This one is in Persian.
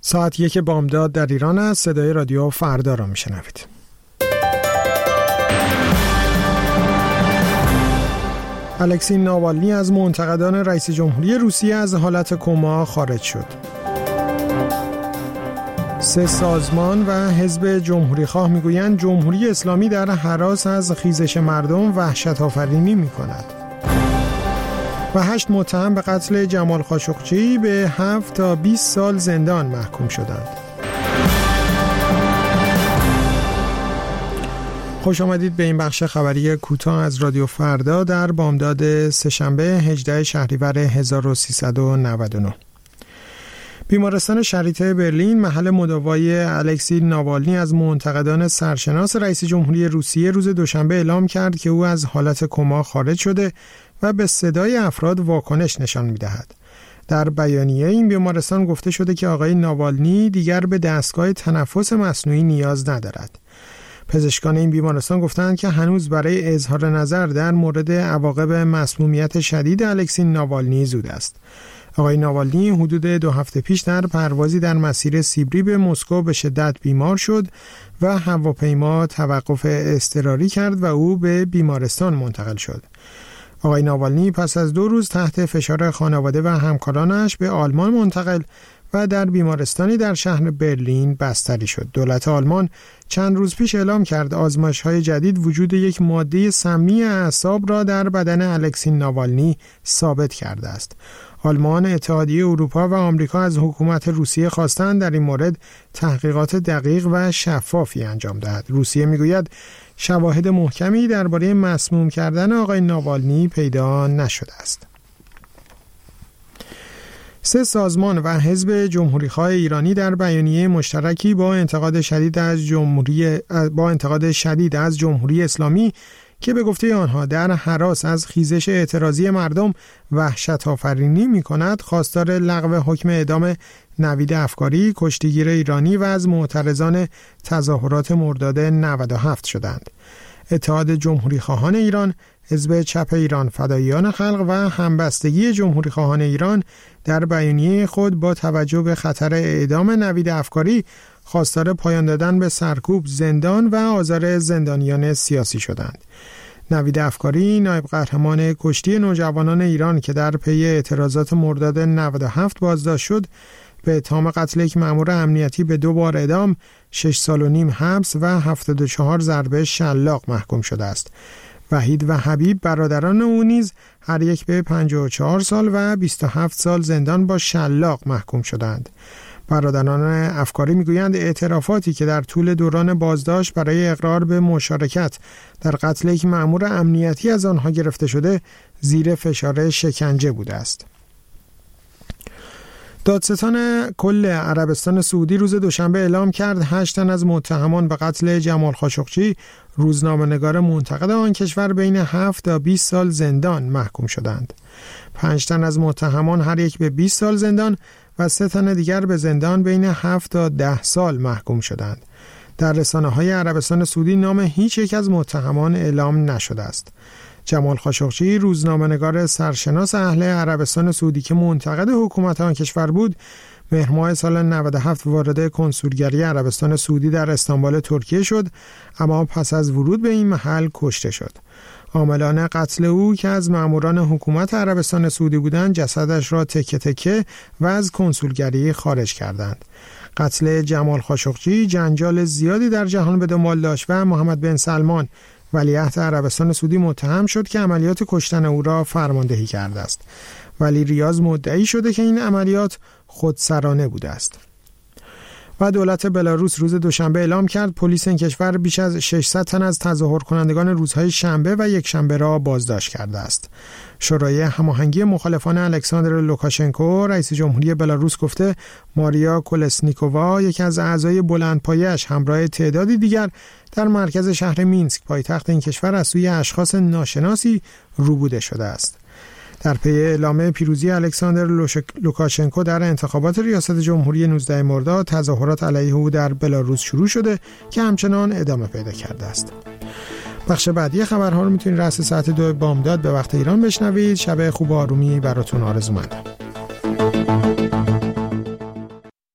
ساعت 1 بامداد در ایران است. صدای رادیو فردا را میشنوید. الکسی ناوالنی از منتقدان رئیس جمهوری روسیه از حالت کما خارج شد. 3 سازمان و حزب جمهوریخواه میگویند جمهوری اسلامی در هراس از خیزش مردم وحشت آفرینی میکند. و 8 متهم به قتل جمال خاشقچی به 7 تا 20 سال زندان محکوم شدند. خوش آمدید به این بخش خبری کوتاه از رادیو فردا در بامداد سه‌شنبه 18 شهریور 1399. بیمارستان شریطه برلین محل مداوای الکسی ناوالنی از منتقدان سرشناس رئیس جمهوری روسیه روز دوشنبه اعلام کرد که او از حالت کما خارج شده و به صدای افراد واکنش نشان می‌دهد. در بیانیه این بیمارستان گفته شده که آقای ناوالنی دیگر به دستگاه تنفس مصنوعی نیاز ندارد. پزشکان این بیمارستان گفتند که هنوز برای اظهار نظر در مورد عواقب مسمومیت شدید الکسی ناوالنی زود است. آقای ناوالنی حدود 2 هفته پیش در پروازی در مسیر سیبری به مسکو به شدت بیمار شد و هواپیما توقف اضطراری کرد و او به بیمارستان منتقل شد. آقای ناوالنی پس از 2 روز تحت فشار خانواده و همکارانش به آلمان منتقل و در بیمارستانی در شهر برلین بستری شد. دولت آلمان چند روز پیش اعلام کرد آزمایش‌های جدید وجود یک ماده سمی اعصاب را در بدن الکسی ناوالنی ثابت کرده است. آلمان، اتحادیه اروپا و آمریکا از حکومت روسیه خواستند در این مورد تحقیقات دقیق و شفافی انجام دهد. روسیه میگوید شواهد محکمی درباره مسموم کردن آقای ناوالنی پیدا نشده است. 3 سازمان و حزب جمهوریخواه ایرانی در بیانیه مشترکی با انتقاد شدید از جمهوری اسلامی که به گفته آنها در هراس از خیزش اعتراضی مردم وحشت آفرینی می‌کند، خواستار لغو حکم اعدام نوید افکاری، کشتیگیر ایرانی و از معترضان تظاهرات مرداد 97 شدند. اتحاد جمهوریخواهان ایران، حزب چپ ایران فداییان خلق و همبستگی جمهوریخواهان ایران در بیانیه خود با توجه به خطر اعدام نوید افکاری خواستار پایان دادن به سرکوب، زندان و آزار زندانیان سیاسی شدند. نوید افکاری نایب قهرمان کشتی نوجوانان ایران که در پی اعتراضات مرداد 97 بازداشت شد، به اتهام قتل یک مأمور امنیتی به 2 بار اعدام، 6 سال و نیم حبس و 74 ضربه شلاق محکوم شده است. وحید و حبیب برادران او نیز هر یک به 54 سال و 27 سال زندان با شلاق محکوم شدند. برادران افکاری میگویند اعترافاتی که در طول دوران بازداشت برای اقرار به مشارکت در قتل یک مأمور امنیتی از آنها گرفته شده زیر فشار شکنجه بوده است. دادستان کل عربستان سعودی روز دوشنبه اعلام کرد 8 تن از متهمان به قتل جمال خاشقچی، روزنامه‌نگار منتقد آن کشور، بین 7 تا 20 سال زندان محکوم شدند. 5 تن از متهمان هر یک به 20 سال زندان و 3 تن دیگر به زندان بین 7 تا 10 سال محکوم شدند. در رسانه‌های عربستان سعودی نام هیچ یک از متهمان اعلام نشده است. جمال خاشقچی، روزنامه‌نگار سرشناس اهل عربستان سعودی که منتقد حکومت آن کشور بود، مهر ماه سال 97 وارد کنسولگری عربستان سعودی در استانبول ترکیه شد، اما پس از ورود به این محل کشته شد. عاملان قتل او که از ماموران حکومت عربستان سعودی بودند، جسدش را تکه تکه و از کنسولگری خارج کردند. قتل جمال خاشقچی جنجال زیادی در جهان به دنبال داشت و محمد بن سلمان ولیعهد عربستان سعودی متهم شد که عملیات کشتن او را فرماندهی کرده است. ولی ریاض مدعی شده که این عملیات خودسرانه بوده است. و دولت بلاروس روز دوشنبه اعلام کرد پلیس این کشور بیش از 600 تن از تظاهر کنندگان روزهای شنبه و یکشنبه را بازداشت کرده است. شورای هماهنگی مخالفان الکساندر لوکاشنکو، رئیس جمهوری بلاروس، گفته ماریا کولسنیکووا، یکی از اعضای بلندپایه‌اش، همراه تعدادی دیگر در مرکز شهر مینسک، پایتخت این کشور، از سوی اشخاص ناشناسی روبوده شده است. در پی اعلام پیروزی الکساندر لوکاشنکو در انتخابات ریاست جمهوری 19 مرداد، تظاهرات علیه او در بلاروس شروع شده که همچنان ادامه پیدا کرده است. بخش بعدی خبرها رو میتونید رأس ساعت 2 بامداد به وقت ایران بشنوید. شب خوب و آرومی براتون آرزو مندم.